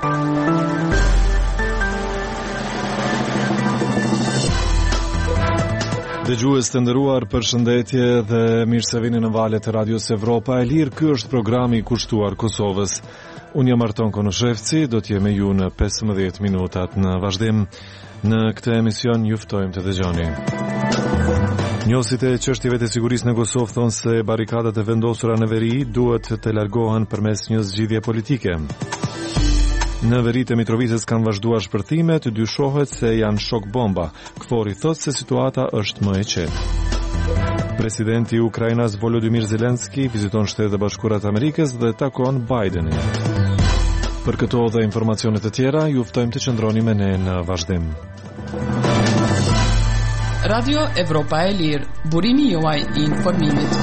Dëgjues të nderuar, përshëndetje dhe mirë se vini në valët e Radios Evropa e Lirë. Ky është programi i kushtuar Kosovës. Unë jam Arton Konoshevci, do të jem me ju në 15 minutat në vazhdim. Në këtë emision ju ftojmë të dëgjoni. Njohësit e çështjeve të sigurisë në Kosovë thonë se barikadat e vendosura në veri duhet të largohen përmes një zgjidhje politike. Në veritë e Mitrovicës kanë vazhduar shpërthimet, dyshohet se janë shok bomba. KFOR-i thotë se situata është më e qetë. Presidenti i Ukrainës Volodymyr Zelensky viziton Shtetet e Bashkuara të Amerikës dhe takon Bidenin. Për këto dhe informacione të tjera, ju ftojmë të qëndroni me ne në vazhdim. Radio Evropa e Lirë, burimi juaj i informimit.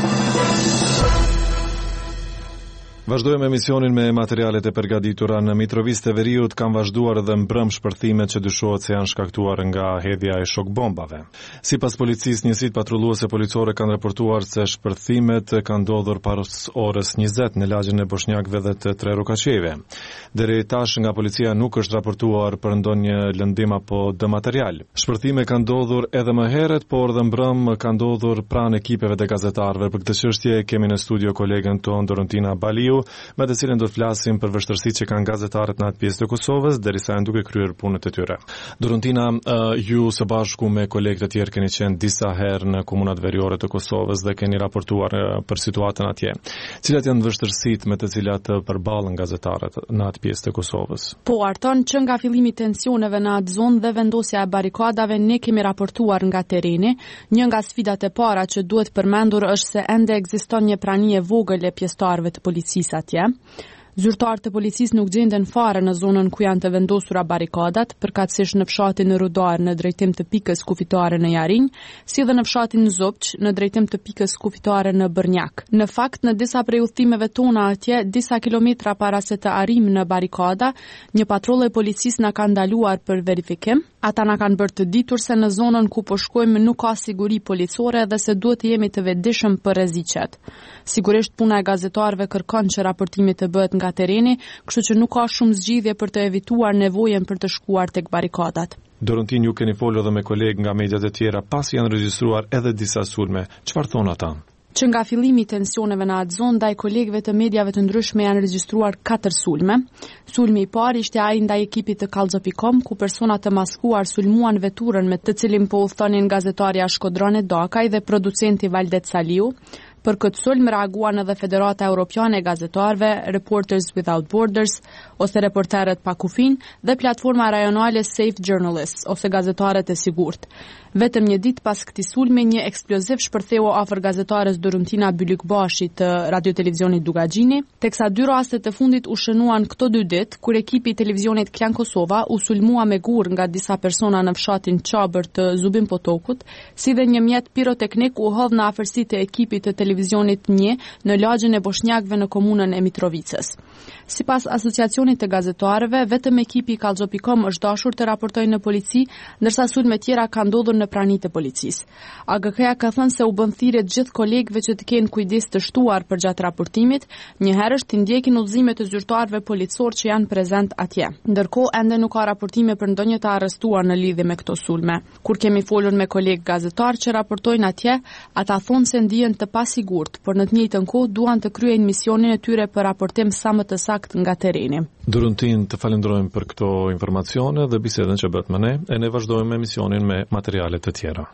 Vazhdojmë emisionin me materialet e përgatitura. Në Mitrovicë të Veriut kanë vazhduar edhe mbrëm shpërthimet që dyshohet se janë shkaktuar nga hedhja e shok bombave. Sipas policisë, njësitë patrulluese policore kanë raportuar se shpërthimet kanë ndodhur pas orës 20 në lagjen e bosnjakëve dhe të tre rukaqeve. Deri tash nga policia nuk është raportuar për ndonjë lëndim apo dëmaterial. Shpërthime kanë ndodhur edhe më herët, por dhe mbrëm kanë ndodhur pranë ekipeve të gazetarëve. Për këtë çështje kemi në studio kolegen ton Dorontina Baliu, me të cilën do të flasim për vështirësitë që kanë gazetarët në atë pjesë të Kosovës derisa janë duke kryer punët e tyre. Dorontina, ju së bashku me kolegët e tjerë keni qenë disa herë në komunat veriore të Kosovës dhe keni raportuar për situatën atje. Cilat janë vështirësitë me të cilat përballen gazetarët në atë pjesë të Kosovës? Po, Arton, që nga fillimi i tensioneve në atë zonë dhe vendosja e barikadave ne kemi raportuar nga tereni. Një nga sfidat e para që duhet përmendur është se ende ekziston një prani e vogël e pjesëtarëve të policisë atje. Zyrtarët e policisë nuk gjenden fare në zonën ku janë të vendosura barikadat, përkatësisht në fshatin në Rudar në drejtim të pikës kufitare në Jarinj, si dhe në fshatin në Zopç në drejtim të pikës kufitare në Bërnjak. Në fakt, në disa prej udhëtimeve tona atje, disa kilometra para se të arrijmë në barikada, një patrull e policisë na ka ndaluar për verifikim. Ata na kanë bërë të ditur se në zonën ku po shkojmë nuk ka siguri policore dhe se duhet të jemi të vetëdijshëm për rreziqet. Sigurisht puna e gazetarëve kërkon që raportimi të bëhet nga tereni, kështu që nuk ka shumë zgjidhje për të evituar nevojën për të shkuar tek barikadat. Dorontin, ju keni folur edhe me kolegë nga mediat e tjera pasi janë regjistruar edhe disa sulme. Çfarë thon ata? Që nga fillimi i tensioneve në atë zonë, ndaj kolegëve të mediave të ndryshme janë regjistruar 4 sulme. Sulmi i parë ishte ai ndaj ekipit të Kallxo.com, ku persona të maskuar sulmuan veturën me të cilin po udhtonin gazetarja Shkodrone Dakaj dhe producenti Valdet Saliu. Për këtë sulm reaguan edhe Federata Europiane e Gazetarëve, Reporters Without Borders ose Reporterët pa kufin dhe platforma rajonale Safe Journalists ose Gazetarët e Sigurt. Vetëm një ditë pas këtij sulmi, një eksploziv shpërtheu afër gazetares Dorontina Bylykbashi të Radio-Televizionit Dugaxhini, teksa 2 raste të fundit u shënuan këto 2 ditë kur ekipi i televizionit Klan Kosova u sulmua me gur nga disa persona në fshatin Çabër të Zubin Potokut, si dhe një mjet piroteknik u hodh në afërsitë e ekipit të televizionit 1 në lagjen e bosnjakëve në komunën e Mitrovicës. Sipas asociacionit të gazetarëve, vetëm ekipi i Kallxo.com është dashur të raportojë në polici, ndërsa sulme tjera kanë ndodhur në pranitë e policisë. AGK-ja ka thënë se u bën thirrje gjithë kolegëve që të kenë kujdes të shtuar përgjatë raportimit, njëherësh të ndjekin udhëzimet e zyrtarëve policor që janë prezent atje. Ndërkohë ende nuk ka raportime për ndonjë të arrestuar në lidhje me këto sulme. Kur kemi folur me kolegë gazetar që raportojnë atje, ata thonë se ndihen të pasigurt, por në të njëjtën kohë duan të kryejnë misionin e tyre për raportim sa më të saktë nga tereni. Dorontin, të falenderojmë për këto informacione dhe bisedën që bëhet me ne, e ne vazhdojmë me emisionin me materialet të tjera.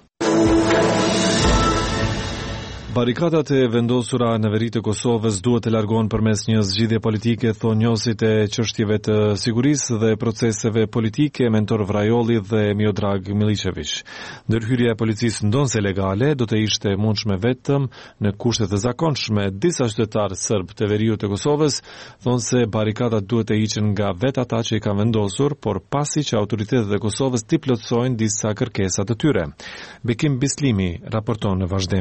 Barikadat e vendosura në veri të Kosovës duhet të largohen përmes një zgjidhje politike, thonë njohësit e çështjeve të sigurisë dhe proceseve politike Mentor Vrajolli dhe Miodrag Miličević. Ndërhyrja e policisë ndonse legale do të ishte mundshme vetëm në kushte të zakonshme. Disa qytetarë serb të veriut të Kosovës thonë se barikadat duhet të hiqen nga vetë ata që i kanë vendosur, por pasi që autoritetet e Kosovës t'i plotësojnë disa kërkesa të tyre. Bekim Bislimi raporton në vazhdim.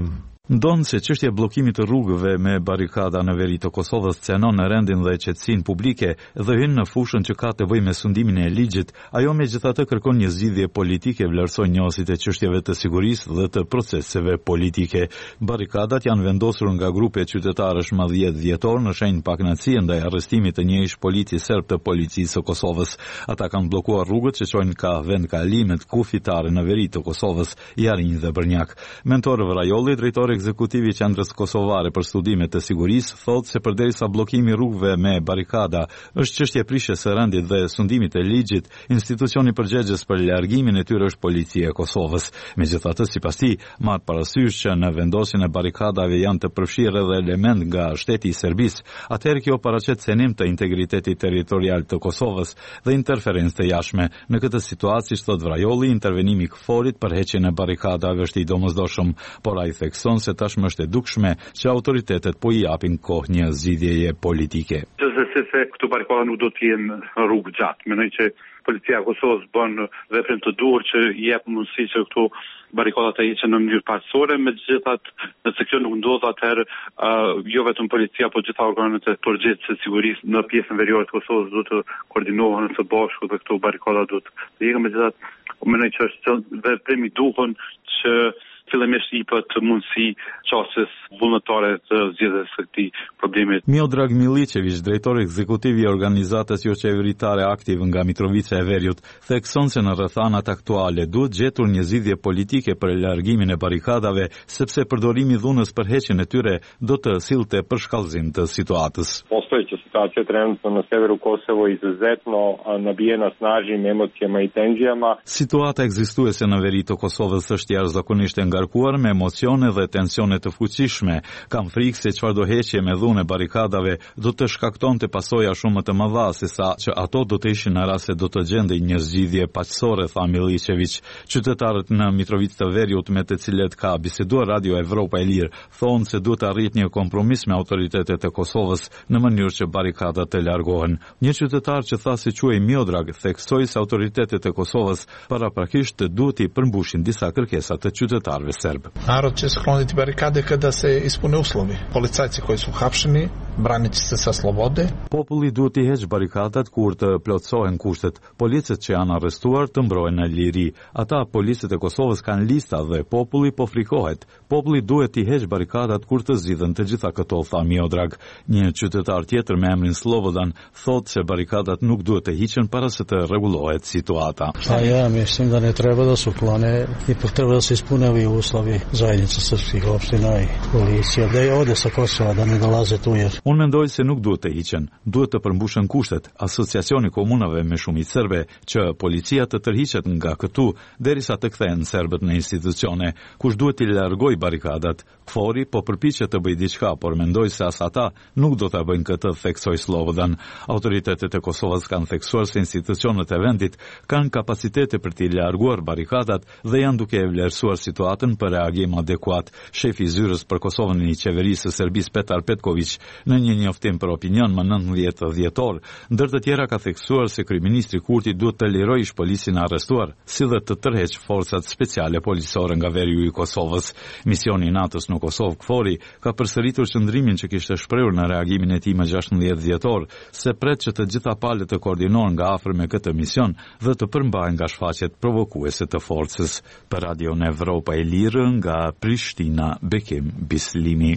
Ndonë se çështja e bllokimit të rrugëve me barikada në veri të Kosovës cenon në rendin dhe qetësinë publike dhe hyn në fushën që ka të bëjë me sundimin e ligjit, ajo megjithatë kërkon një zgjidhje politike, vlerësoi njësit e çështjeve të sigurisë dhe të proceseve politike. Barikadat janë vendosur nga grupe qytetarësh më 10 dhjetor në shenjë pakënaqësie ndaj arrestimit të një ish polici serb të policisë së Kosovës. Ata kanë bllokuar rrugët që çojnë ka vend kalimet kufitare në veri të Kosovës, Jarinj dhe Brnjak. Mentor Vrajolli, drejtori ekzekutivi i Qendrës Kosovare për Studime të Sigurisë, thotë se përderisa bllokimi i rrugëve me barikada është çështje prishjes së rendit dhe sundimit të ligjit, institucioni përgjegjës për largimin e tyre është Policia e Kosovës. Megjithatë, sipas tij, marr parasysh që në vendosjen e barikadave janë të përfshirë edhe element nga shteti i Serbisë, atëherë kjo paraqet senim të integritetit territorial të Kosovës dhe interferencë të jashtme. Në këtë situatë, siç thotë Vrajolli, intervenimi i KFOR-it për heqjen e barikadave është i domosdoshëm, por ai thekson se tashmë është e dukshme që autoritetet po i japin kohë një zgjidhjeje politike. Se këto barikada nuk do të jenë rrugë gjatë. Mendoj që Policia e Kosovës bën veprën të duhur që i jep mundësi që këto barikada të hiqen në mënyrë paqësore, megjithatë nëse kjo nuk ndodh, atëherë jo vetëm policia, por gjitha organet e përgjithshme të sigurisë në pjesën veriore të Kosovës do të koordinohen së bashku dhe këto barikada do të ikën. Megjithatë, mendoj që është veprim i duhur që fillimisht i pët mundësi qasjes vullnetare të zgjedhjes së këtij problemi. Miodrag Milicević, drejtori ekzekutiv i organizatës jo qeveritare aktiv nga Mitrovica e Veriut, thekson se në rrethanat aktuale duhet gjetur një zgjidhje politike për largimin e barikadave, sepse përdorimi i dhunës për heqjen e tyre do të sillte përshkallëzim të situatës. Postojeća situacija trenutno na severu Kosova izuzetno nabije na snažnim emocijama i tenzijama. Situata ekzistuese në veri të Kosovës është jashtëzakonisht ngarkuar me emocione dhe tensione të fuqishme. Kam frikë se çfarëdo heqje me dhunë barikadave do të shkaktonte pasoja shumë të mëdha sesa që ato do të ishin në rast se do të gjendej një zgjidhje paqësore, tha Milicević. Qytetarët në Mitrovicë të Veriut me të cilët ka biseduar Radio Evropa e Lirë thonë se duhet arrit një kompromis me autoritetet e Kosovës në mënyrë që barikadat të largohen. Një qytetar që tha se quhej Miodrag theksoi se autoritetet e Kosovës paraprakisht duhet i përmbushin disa kërkesa të qytetarëve serb. Narod će skloniti barikade kada se ispune uslovi. Policajci koji su hapšeni braniće se sa slobode. Populli duhet i heqë barikadat kur të plotësohen kushtet. Policët që janë arrestuar të mbrohen në liri. Ata policët e Kosovës kanë lista dhe populli po frikohet. Populli duhet i heqë barikadat kur të zgjidhen të gjitha këto, tha Miodrag. Një qytetar tjetër me emrin Slobodan thotë se barikadat nuk duhet të hiqen para se të rregullohet situata. Ja mislim da ne treba da se uklone, ipak treba da se ispune ovi uslovi zajednice srpskih opština i policija, da je ode sa Kosova, da ne dolaze tu jer. Unë mendoj se nuk duhet të hiqen, duhet të përmbushen kushtet. Asociacioni komunave me shumicë serbe që policia të tërhiqet nga këtu derisa të kthehen serbët në institucione. Kush duhet të largojë barikadat? KFOR-i po përpiqet të bëjë diçka, por mendoj se as ata nuk do ta bëjnë këtë, theksoi Slobodan. Autoritetet e Kosovës kanë theksuar se institucionet e vendit kanë kapacitete për të larguar barikadat dhe janë duke vlerësuar situatën për reagim adekuat. Shefi i zyrës për Kosovën i qeverisë së Serbisë Petar Petković në një njoftim për opinion më 19 dhjetor, ndër të tjera ka theksuar se kryeministri Kurti duhet të lirojë ish-policin arrestuar, si dhe të tërheqë forcat speciale policore nga veriu i Kosovës. Misioni i NATO-s në Kosovë, KFOR-i, ka përsëritur qëndrimin që kishte shprehur në reagimin e tij më 16 dhjetor, se pret që të gjitha palët të koordinohen nga afër me këtë mision dhe të përmbahen nga shfaqjet provokuese të forcës. Për Radio Evropa e Lirë nga Prishtina, Bekim Bislimi.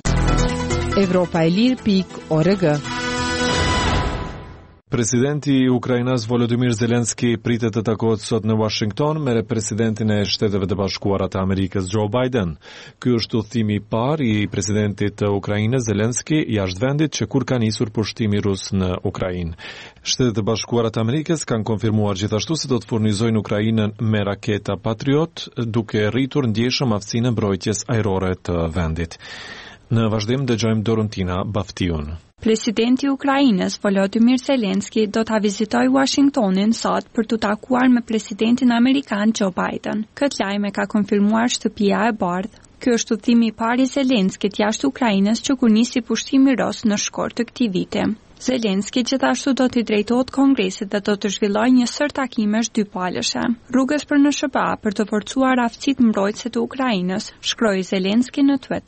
Evropaelir.org. Presidenti i Ukrainës Volodymyr Zelenski pritet të takohet sot në Washington me presidentin e Shteteve të Bashkuara të Amerikës Joe Biden. Ky është udhëtimi i parë i presidentit të Ukrainës Zelenski jashtë vendit që kur ka nisur pushtimi rus në Ukrainë. Shtetet e Bashkuara të Amerikës kanë konfirmuar gjithashtu se do të furnizojnë Ukrainën me raketa Patriot, duke rritur ndjeshëm aftësinë e mbrojtjes ajrore të vendit. Në vazhdim dëgjojmë Dorontina Baftiun. Presidenti i Ukrainës Volodymyr Zelenski do ta vizitojë Washingtonin sot për të takuar me presidentin amerikan Joe Biden. Këtë lajm e ka konfirmuar Shtëpia e Bardhë. Ky është udhëtimi i parë i Zelenskit jashtë Ukrainës që kur nisi pushtimi rus në shkort të këtij viti. Zelenski gjithashtu do t'i drejtohet Kongresit dhe do të zhvillojë një sër takimesh dypalëshe. Rrugës për në SBA për të forcuar aftësitë mbrojtëse të Ukrainës, shkroi Zelenski në Twitter.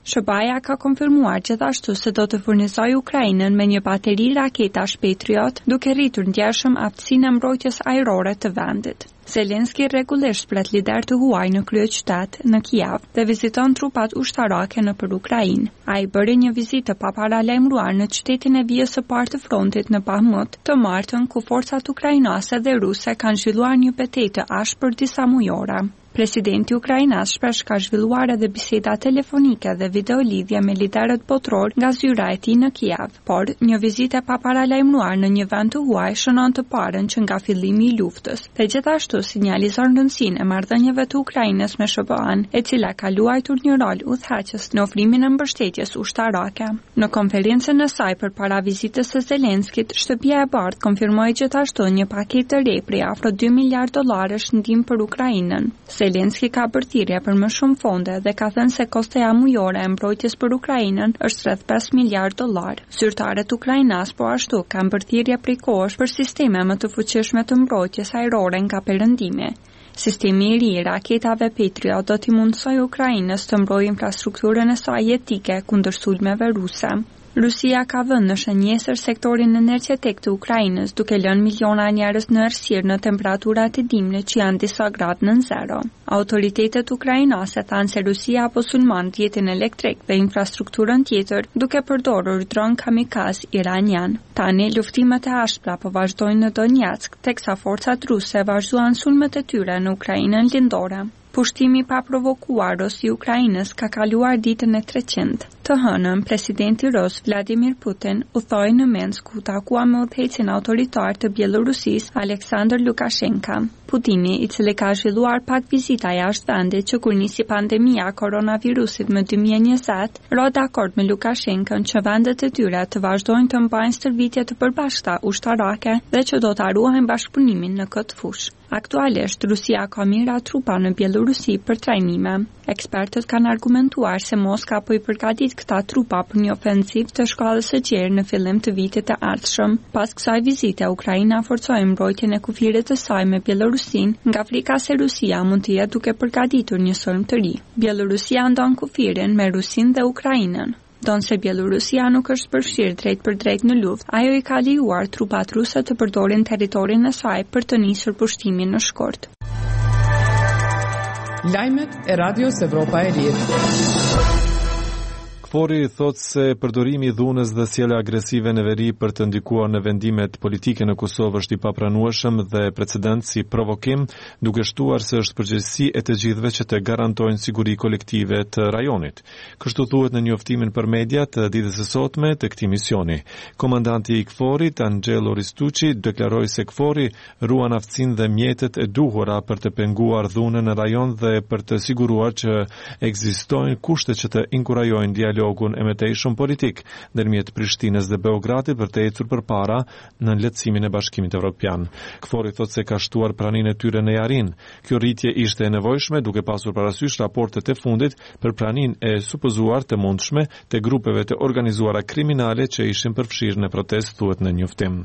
Shobaja ka konfirmuar gjithashtu se do të furnizojë Ukrainën me një bateri raketash Patriot, duke rritur ndjeshëm aftësinë e mbrojtjes ajrore të vendit. Zelenski rregullisht pret lider të huaj në kryeqytet në Kiev dhe viziton trupat ushtarake nëpër Ukrainë. Ai bëri një vizitë pa paralajmëruar në qytetin e vijës së parë të frontit në Bahmut të martën, ku forcat ukrainase dhe ruse kanë zhvilluar një betejë të ashpër disa mujore. Presidenti ukrainas shpesh ka zhvilluar edhe biseda telefonike dhe videolidhje me liderët botror nga zyra e tij në Kiev, por një vizitë pa paralajmëruar në një vend të huaj shënon të parën që nga fillimi i luftës, dhe gjithashtu sinjalizon rëndësinë e marrëdhënieve të Ukrainës me SBA-n, e cila ka luajtur një rol udhëheqës në ofrimin e mbështetjes ushtarake. Në konferencën e saj përpara vizitës së Zelenskit, Shtëpia e Bardhë konfirmoi gjithashtu një paketë të re prej afro $2 miliardë ndihmë për Ukrainën. Zelenski ka bërthirrje për më shumë fonde dhe ka thënë se kostoja mujore e mbrojtjes për Ukrainën është rreth $5 miliardë. Zyrtarët ukrainas po ashtu kanë bërthirrje prej kohësh për sisteme më të fuqishme të mbrojtjes ajrore nga perëndimi. Sistemi i ri i raketave Patriot do t'i mundsojë Ukrainës të mbrojë infrastrukturën e saj jetike kundër sulmeve ruse. Rusia ka vënë në shënjesër sektorin energjetik të Ukrainës, duke lënë miliona njerëz në errësirë në temperaturat të dimne që janë disa gradë nën zero. Autoritetet ukrainase thanë se Rusia po sulmon rrjetin elektrik dhe infrastrukturën tjetër duke përdorur dron kamikaz iranian. Tani luftimet e ashpra po vazhdojnë në Donetsk, teksa forcat ruse vazhduan sulmet e tyre në Ukrainën lindore. Pushtimi pa provokuar i Ukrainës ka kaluar ditën e 300. Të hënën, presidenti rus Vladimir Putin udhthoi në Minsk ku takua me udhëheqësin autoritar të Bielorusisë Aleksandr Lukashenko. Putini, i cili ka zhvilluar pak vizita jashtë vendit që kur nisi pandemia koronavirusit më 2020, ro dakord me Lukashenkon që vendet e tyre të vazhdojnë të mbajnë stërvitje të përbashkëta ushtarake dhe që do të ruajnë bashkëpunimin në këtë fushë. Aktualisht, Rusia ka mira trupa në Bielorusi për trajnime. Ekspertët kanë argumentuar se Moska po i përgatit këta trupa për një ofensiv të shkallës së gjerë në fillim të vitit të ardhshëm. Pas kësaj vizite, Ukraina forcoi mbrojtjen e kufirit të saj me Bielorusin, nga frika se Rusia mund të jetë duke përgatitur një sulm të ri. Bielorusia ndon kufirin me Rusinë dhe Ukrainën. Donse Bielorusia nuk është përfshirë drejt për drejt në luftë, ajo i ka lejuar trupat ruse të përdorin territorin e saj për të nisur pushtimin në shkurt. Lajmet e Radios Evropa e Lirë. Kfori thot se përdorimi i dhunës dhe sjellja agresive në veri për të ndikuar në vendimet politike në Kosovë është i papranueshëm dhe precedent si provokim, duke shtuar se është përgjegjësi e të gjithëve që të garantojnë siguri kolektive të rajonit. Kështu thuhet në njoftimin për media të ditës së sotme të këtij misioni. Komandanti i Kforit, Angelo Ristucci, deklaroi se Kfori ruan aftësinë dhe mjetet e duhura për të penguar dhunën në rajon dhe për të siguruar që ekzistojnë kushte që të inkurajojnë dialogun e mëtejshëm politik ndërmjet Prishtinës dhe Beogradit për të ecur përpara në lehtësimin e Bashkimit Evropian. Kfori thot se ka shtuar praninë e tyre në Jarin. Kjo rritje ishte e nevojshme duke pasur parasysh raportet e fundit për praninë e supozuar të mundshme të grupeve të organizuara kriminale që ishin përfshirë në protestë, thuhet në njoftim.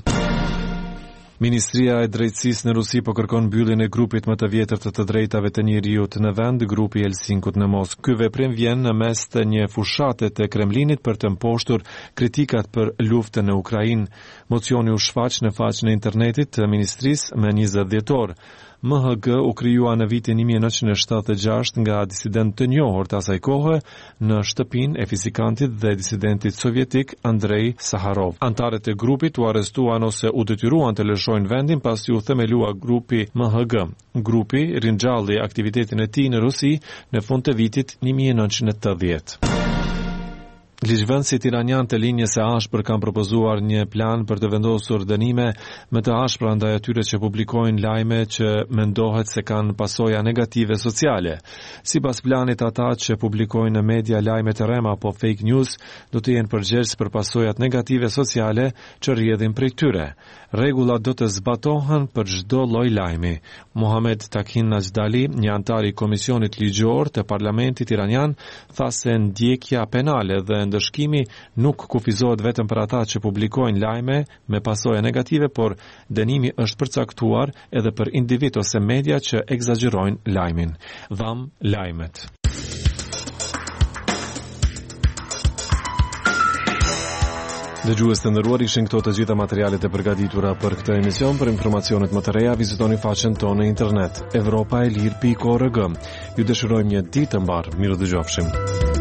Ministria e Drejtësisë në Rusi po kërkon mbylljen e grupit më të vjetër të drejtave të njeriut në vend, grupi Helsinkut në Moskë. Ky veprim vjen në mes të një fushate të Kremlinit për të mposhtur kritikat për luftën në Ukrainë. Mocioni u shfaq në faqen e internetit të ministrisë me 20 dhjetor. MHG u krijua në vitin 1976 nga disident të njohur të asaj kohe në shtëpinë e fizikantit dhe disidentit sovjetik Andrei Saharov. Antarët e grupit u arrestuan ose u detyruan të lëshojnë vendin pasi u themelua grupi MHG. Grupi ringjalli aktivitetin e tij në Rusi në fund të vitit 1980. Ligjvënësit iranian të linjës së ashpër kanë propozuar një plan për të vendosur dënime më të ashpra ndaj atyre që publikojnë lajme që mendohet se kanë pasoja negative sociale. Sipas planit, ata që publikojnë në media lajme të rrema apo fake news do të jenë përgjegjës për pasojat negative sociale që rrjedhin prej tyre. Rregullat do të zbatohen për çdo lloj lajmi. Mohamed Takin Najdali, një antar i Komisionit Ligjor të Parlamentit iranian, tha se ndjekja penale dhe ndëshkimi nuk kufizohet vetëm për ata që publikojnë lajme me pasoja negative, por dënimi është përcaktuar edhe për individ ose media që egzagjerojnë lajmin. Dham lajmet. Dëgjues të nderuar, ishin këto të gjitha materialet e përgatitura për këtë emision. Për informacionet më të reja, vizitoni faqen tonë në internet evropaelir.org. Ju dëshirojmë një ditë të mbar. Mirë dëgjofshim.